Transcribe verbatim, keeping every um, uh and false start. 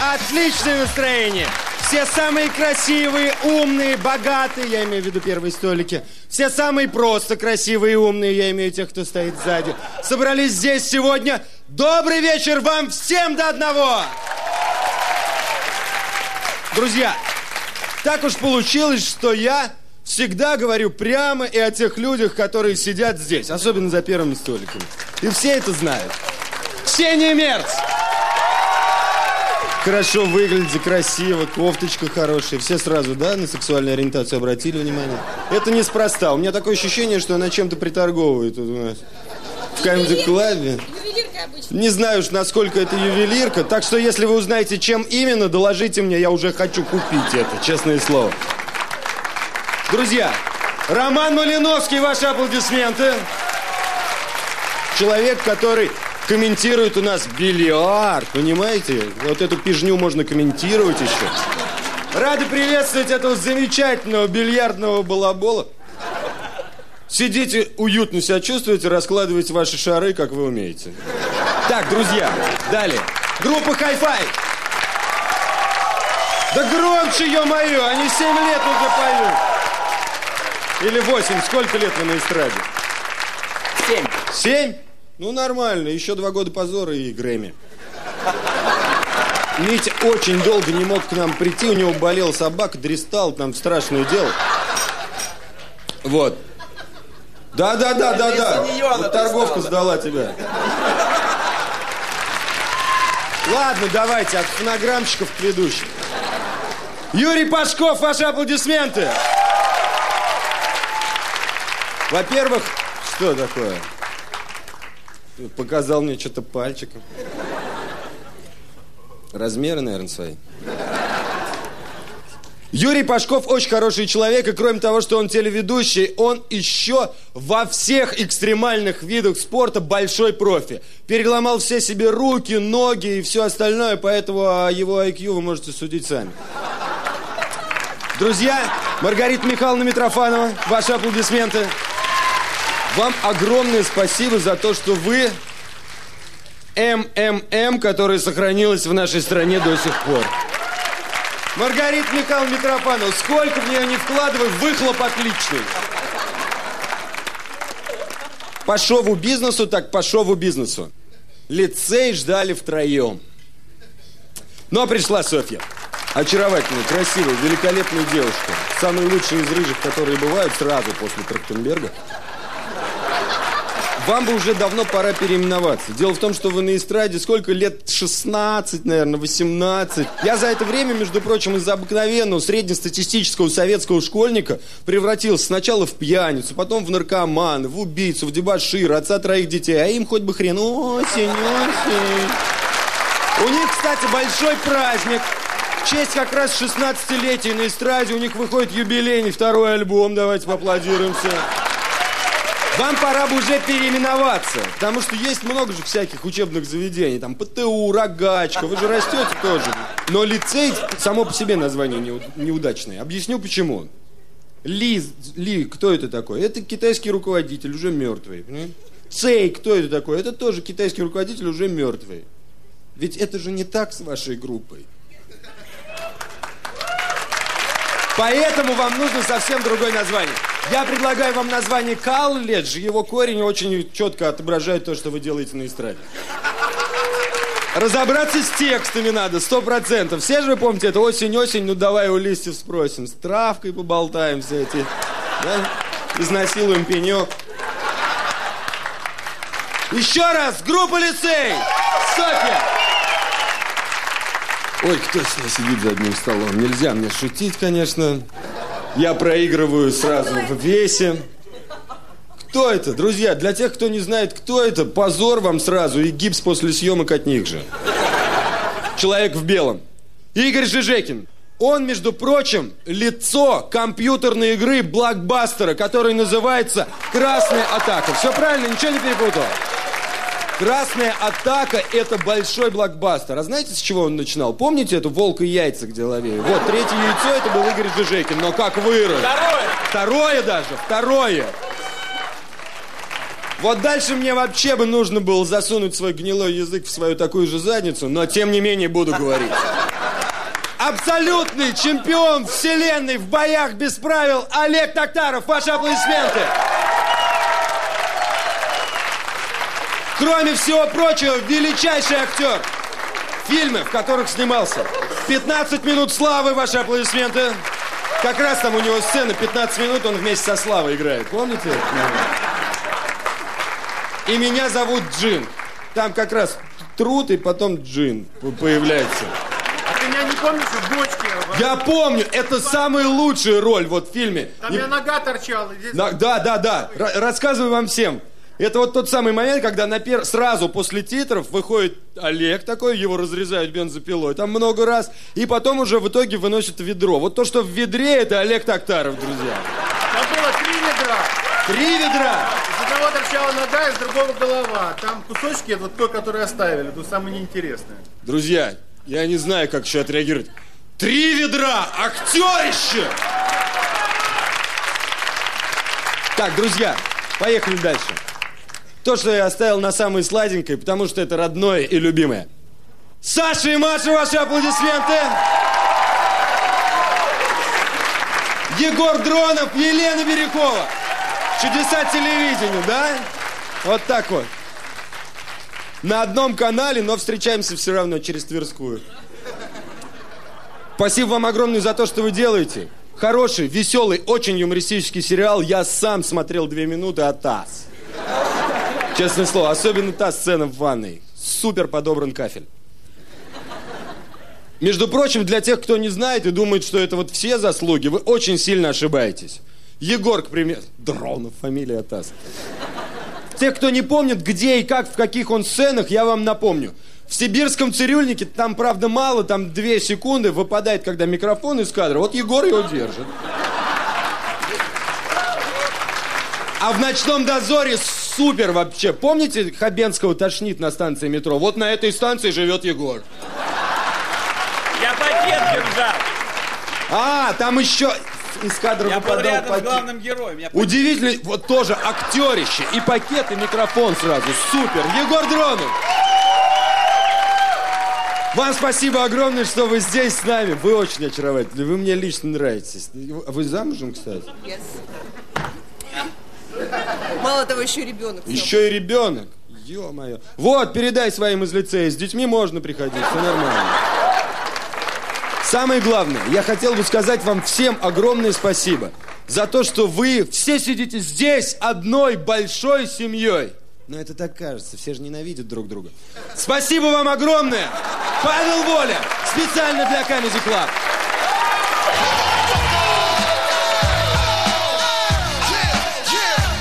отличное настроение. Все самые красивые, умные, богатые, я имею в виду первые столики. Все самые просто красивые и умные, я имею в виду тех, кто стоит сзади. Собрались здесь сегодня. Добрый вечер вам всем до одного! Друзья, так уж получилось, что я всегда говорю прямо и о тех людях, которые сидят здесь, особенно за первыми столиками. И все это знают. Ксения Мерц! Хорошо выглядите, красиво, кофточка хорошая. Все сразу, да, на сексуальную ориентацию обратили внимание? Это неспроста. У меня такое ощущение, что она чем-то приторговывает тут у нас. В каком-то клабе. Ювелирка обычно. Не знаю уж, насколько это ювелирка. Так что, если вы узнаете, чем именно, доложите мне. Я уже хочу купить это, честное слово. Друзья, Роман Малиновский, ваши аплодисменты. Человек, который комментирует у нас бильярд, понимаете? Вот эту пижню можно комментировать еще. Рады приветствовать этого замечательного бильярдного балабола. Сидите, уютно себя чувствуете, раскладывайте ваши шары, как вы умеете. Так, друзья, далее. Группа Hi-Fi. Да громче, ё-моё, они семь лет уже поют. Или восемь, сколько лет вы на эстраде? Семь. Семь? Ну, нормально, еще два года позора и Грэмми. Митя очень долго не мог к нам прийти, у него болела собака, дристал, там страшное дело. Вот. Да-да-да-да-да. Вот торговка сдала тебя. Ладно, давайте, от фонограммщиков к ведущим. Юрий Пашков, ваши аплодисменты. Во-первых, что такое? Показал мне что-то пальчиком. Размеры, наверное, свои. Юрий Пашков очень хороший человек, и кроме того, что он телеведущий, он еще во всех экстремальных видах спорта большой профи. Переломал все себе руки, ноги и все остальное, поэтому о его ай кью вы можете судить сами. Друзья, Маргарита Михайловна Митрофанова, ваши аплодисменты. Вам огромное спасибо за то, что вы эм эм эм, которая сохранилась в нашей стране до сих пор. Маргарита Михайловна Митрофанова, сколько в нее не вкладывай, выхлоп отличный. По шоу-бизнесу, так по шоу-бизнесу. Лицей ждали втроем. Но пришла Софья. Очаровательная, красивая, великолепная девушка. Самые лучшие из рыжих, которые бывают сразу после Трахтенберга. Вам бы уже давно пора переименоваться. Дело в том, что вы на эстраде сколько лет? шестнадцать, наверное, восемнадцать. Я за это время, между прочим, из обыкновенного среднестатистического советского школьника превратился сначала в пьяницу, потом в наркомана, в убийцу, в дебошира, отца троих детей. А им хоть бы хрен. Осень, осень. У них, кстати, большой праздник. В честь как раз шестнадцатилетия на эстраде у них выходит юбилейный второй альбом. Давайте поаплодируем все. Вам пора бы уже переименоваться, потому что есть много же всяких учебных заведений, там пэ тэ у, Рогачка, вы же растете тоже. Но лицей само по себе название неудачное. Объясню почему. Ли, Ли, кто это такой? Это китайский руководитель, уже мертвый. Цей, кто это такой? Это тоже китайский руководитель, уже мертвый. Ведь это же не так с вашей группой. Поэтому вам нужно совсем другое название. Я предлагаю вам название «Колледж». Его корень очень четко отображает то, что вы делаете на эстраде. Разобраться с текстами надо, сто процентов. Все же вы помните, это осень-осень, ну давай у листьев спросим. С травкой поболтаем все эти, да? Изнасилуем пенек. Еще раз, группа «Лицей». Софья. Ой, кто сюда сидит за одним столом? Нельзя мне шутить, конечно. Я проигрываю сразу в весе. Кто это, друзья? Для тех, кто не знает, кто это, позор вам сразу и гипс после съемок от них же. Человек в белом. Игорь Жижекин. Он, между прочим, лицо компьютерной игры блокбастера, который называется «Красная атака». Все правильно, ничего не перепутал? «Красная атака» — это большой блокбастер. А знаете, с чего он начинал? Помните эту «Волк и яйца», где ловили? Вот, третье яйцо — это был Игорь Жижекин. Но как вырос? Второе! Второе даже, второе! Вот дальше мне вообще бы нужно было засунуть свой гнилой язык в свою такую же задницу, но тем не менее буду говорить. абсолютный чемпион вселенной в боях без правил Олег Токтаров. Ваши аплодисменты. Кроме всего прочего, величайший актер. Фильмы, в которых снимался. пятнадцать минут славы. Ваши аплодисменты. Как раз там у него сцена, пятнадцать минут он вместе со Славой играет. Помните? И меня зовут Джин. Там как раз труд, и потом Джин появляется. А ты меня не помнишь в бочке? Я помню, это самая лучшая роль вот в фильме. Там у меня нога торчала. Здесь... Да, да, да, да. Р- рассказываю вам всем. Это вот тот самый момент, когда на пер... сразу после титров выходит Олег такой, его разрезают бензопилой, там много раз, и потом уже в итоге выносят ведро. Вот то, что в ведре, это Олег Токтаров, друзья. Там было три ведра. Три ведра! Из одного торчала нога, из другого голова. Там кусочки, это вот то, которые оставили, это самое неинтересное. Друзья, я не знаю, как еще отреагировать. Три ведра! Актерище! Так, друзья, поехали дальше. То, что я оставил на самой сладенькой, потому что это родное и любимое. Саша и Маша, ваши аплодисменты. Егор Дронов, Елена Бирюкова. Чудеса телевидения, да? Вот так вот. На одном канале, но встречаемся все равно через Тверскую. Спасибо вам огромное за то, что вы делаете. Хороший, веселый, очень юмористический сериал. Я сам смотрел две минуты, а таз. Честное слово, особенно та сцена в ванной. Супер подобран кафель. Между прочим, для тех, кто не знает и думает, что это вот все заслуги, вы очень сильно ошибаетесь. Егор, к примеру... Дронов, фамилия Таз. Те, кто не помнит, где и как, в каких он сценах, я вам напомню. В «Сибирском цирюльнике» там, правда, мало, там две секунды выпадает, когда микрофон из кадра. Вот Егор его держит. А в «Ночном дозоре» супер вообще. Помните, Хабенского тошнит на станции метро? Вот на этой станции живет Егор. Я пакет держал. А, там еще из кадра Я был выпадал рядом пакет. с главным героем. Я Удивительно, вот тоже актерище. И пакет, и микрофон сразу. Супер. Егор Дронов. Вам спасибо огромное, что вы здесь с нами. Вы очень очаровательны. Вы мне лично нравитесь. Вы замужем, кстати? Yes. Мало того, еще и ребенок. Еще и ребенок. Ё-моё. Вот, передай своим из лицея. С детьми можно приходить, все нормально. Самое главное, я хотел бы сказать вам всем огромное спасибо за то, что вы все сидите здесь одной большой семьей. Но это так кажется, все же ненавидят друг друга. Спасибо вам огромное. Павел Воля, специально для Comedy Club.